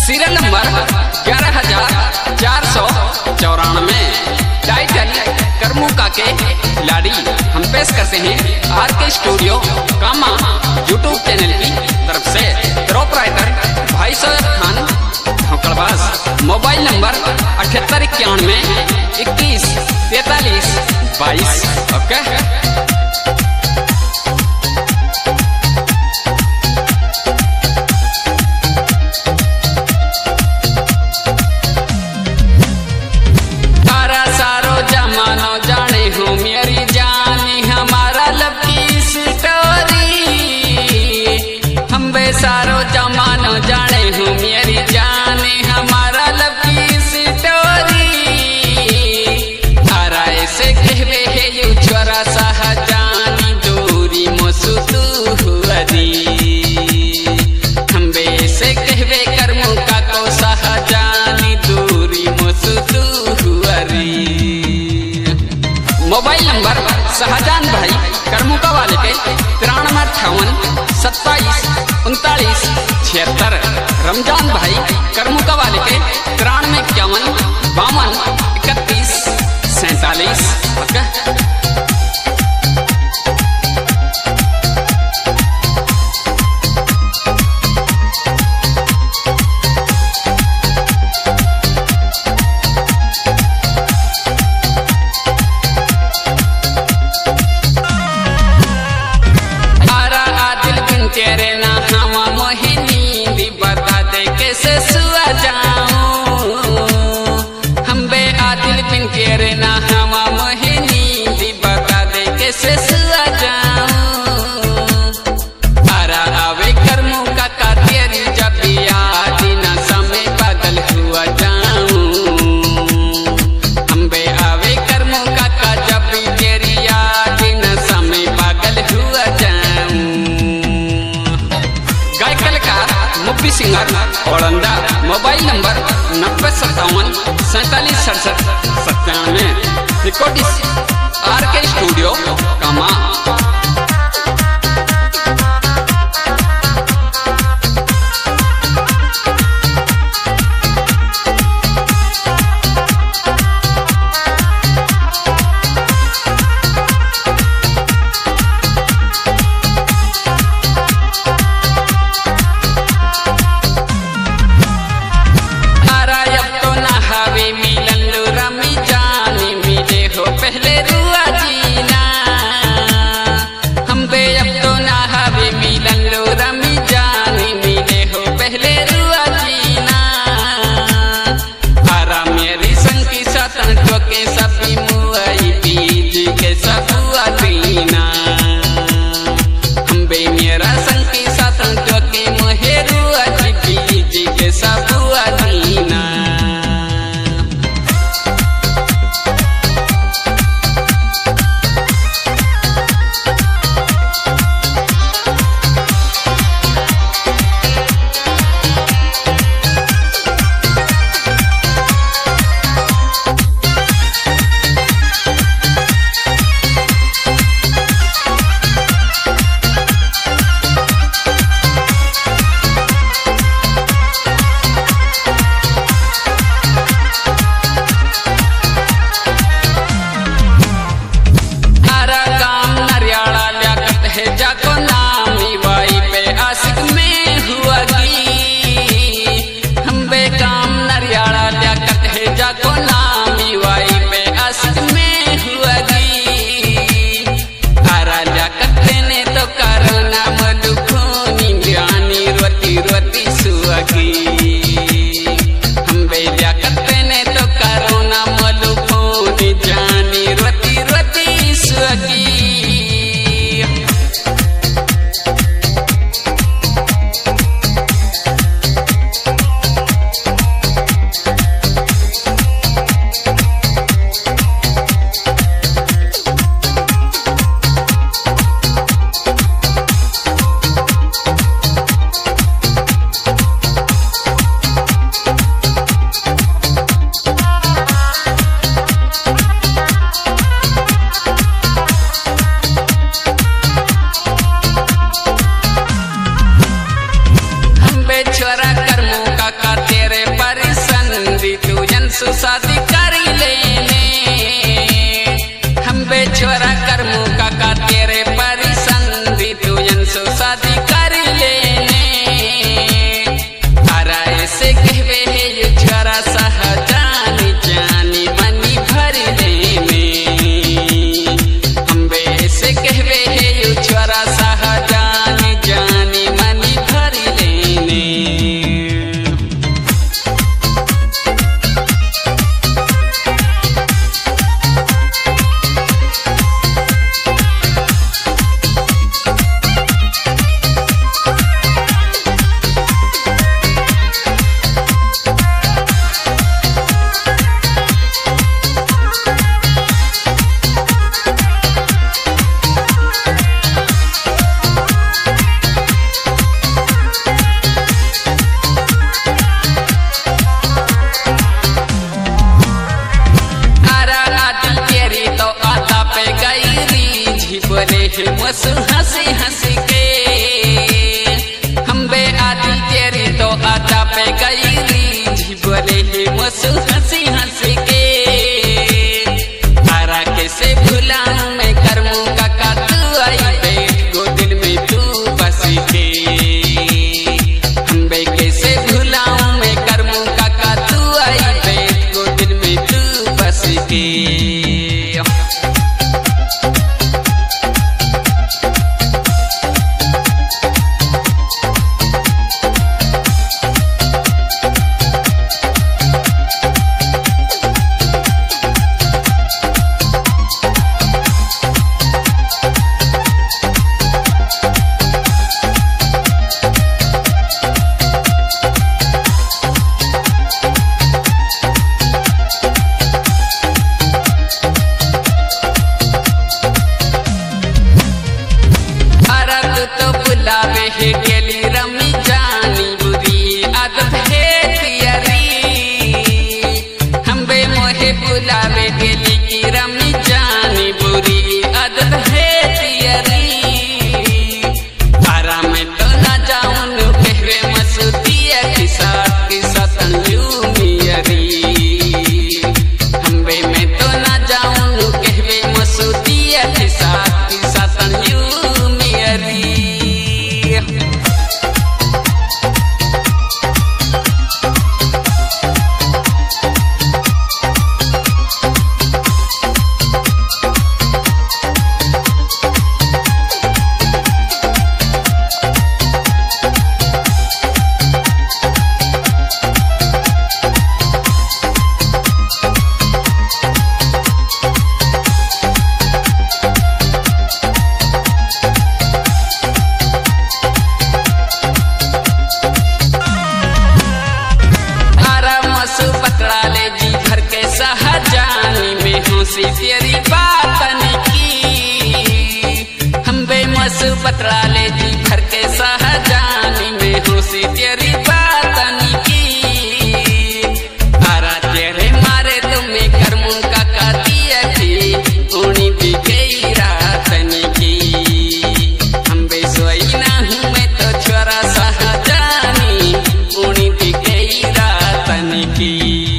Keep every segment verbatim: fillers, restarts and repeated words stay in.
Serial number ग्यारह हजार चार सौ चौरानवे। टाइटल करमुका के खिलाड़ी। हम पेश करते हैं आर के स्टूडियो कामा यूट्यूब चैनल की तरफ से। प्रोपराइटर भाई सोएब खान धोकड़बाज। मोबाइल नंबर अठहत्तर इक्यानवे इक्कीस तैतालीस बाईस। ओके। सारो जमानो जाने हूँ मेरी जाने हमारा लब की स्टोरी। हरा ऐसे कहवे है यू छोरा सा जानी दूरी मोसुतु हुआरी। हम से कहवे करमु का को सह जानी दूरी मोसुतु हुआरी। मोबाइल नंबर शाहजान भाई करमुका वाले के तिरानवे अट्ठावन सत्ताईस उनतालीस छिहत्तर। रमजान भाई करमुका वाले के तिरानवे इक्यावन बावन इकतीस सैतालीस। तेरे ना हवा मोहिनी दी बता दे कैसे सुआ जाऊं। हम बे आदिल बिन तेरे ना हवा मोहिनी दी बता दे कैसे सुआ जाऊं। हरा आवे करमू का का तेरी जब याद ना समय पागल हुआ जाऊं। हम बे आवे करमू का का जब तेरी याद ना समय पागल हुआ जाऊं। मुफ्ती सिंगर औरंदा। मोबाइल नंबर नब्बे सत्तावन सैतालीस सड़सठ सत्तानवे। रिकॉर्डिस्ट आर के स्टूडियो कामा। सु शादी करी लेने हम बे छोरा करमू काका तेरे परिसंधि तू सु शादी करी लेने तारा ऐसे कहवे है ये छोरा सहजानी जानी मनी भरी लेने हम बे ऐसे कहवे है ये छोरा सहजानी जानी मनी भरी लेने मसु हंसी हंसी के हम बे आदिल तेरी तो आदा पे गई री बोले ही मसु हंसी हंसी के तारा कैसे भुलाऊं मैं करमू काका तू आई बैठ गो दिल में तू बस के हम बे कैसे भुलाऊं मैं करमू काका तू आई बैठ गो दिल में तू बस के हे गेली रमी जानी बुरी आदत है तियरी हम बे मोहे बुलावे गेली की रमी जानी बुरी आदत है तियरी तारा में तो ना जाऊं कहवे मसूतिया की साथ की सतन यू मियरी हम बे में तो ना जाऊं कहवे मसूतिया की साथ की सतन यू मियरी सहजानी में हंसी तेरी बातन की हम बे मसु पतरा ले जी भर के सहजानी में हंसी तेरी बातन की तारा तेरे मारे तुम्हें करमू काका दिया थी उनी भी गई रातन की हम बे सोई ना हूँ मैं तो छोरा सहजानी उनी भी गई रातन की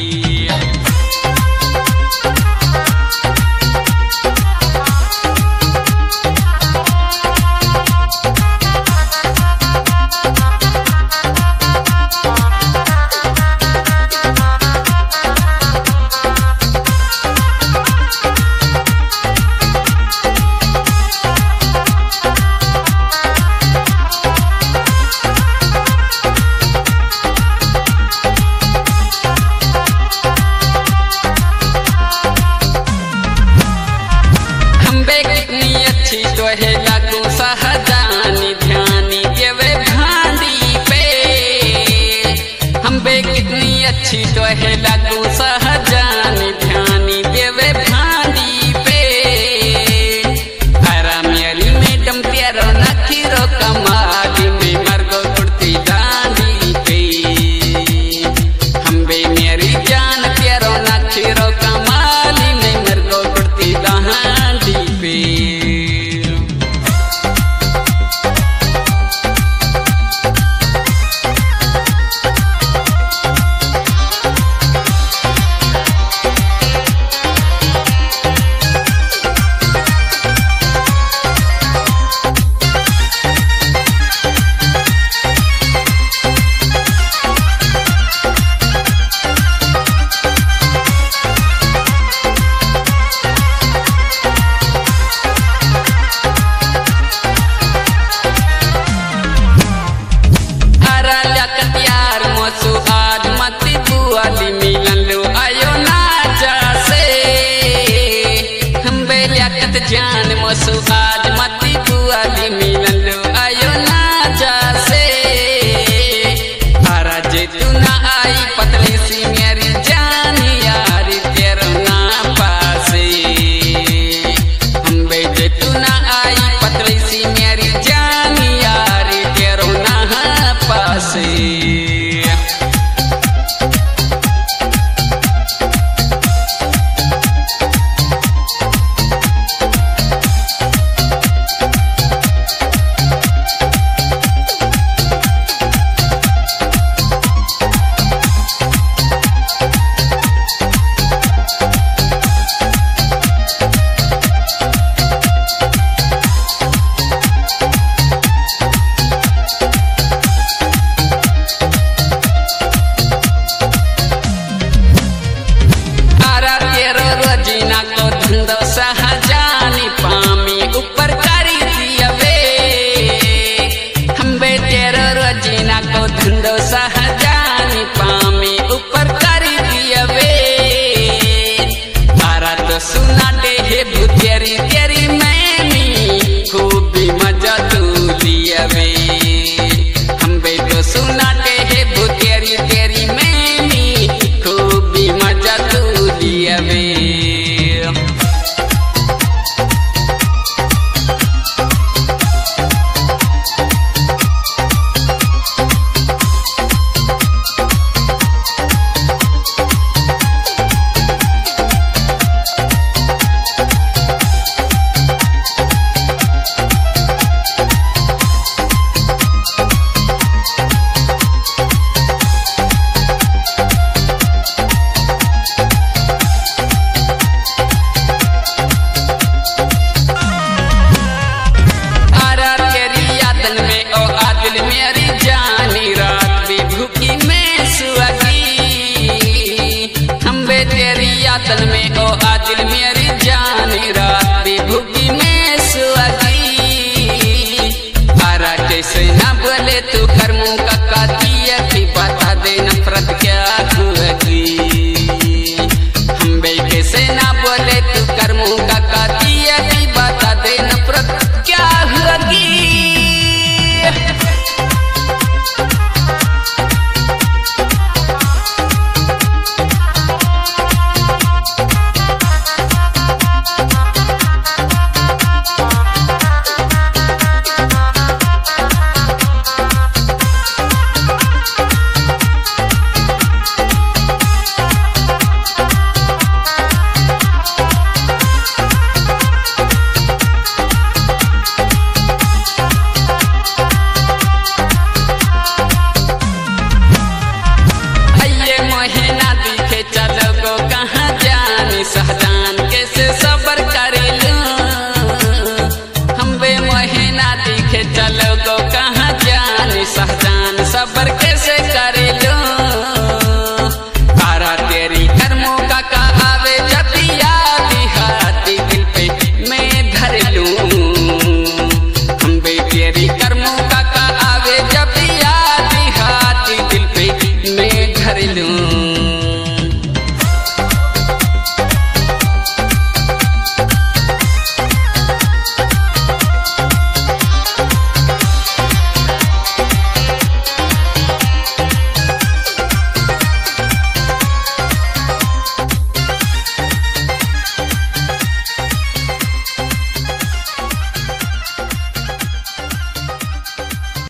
तोहे लगू सहजानी ध्यानी देवे भांडी पे हम बे कितनी अच्छी तोहे लगू सहजानी ध्यानी देवे भांडी पे हरा मेरी मैडम तेरो नखीरो कमाली में मरगो कुर्ती डांडी पे हम बे मेरी जान तेरो नखीरो कमाली में मरगो कुर्ती डांडी पे असल में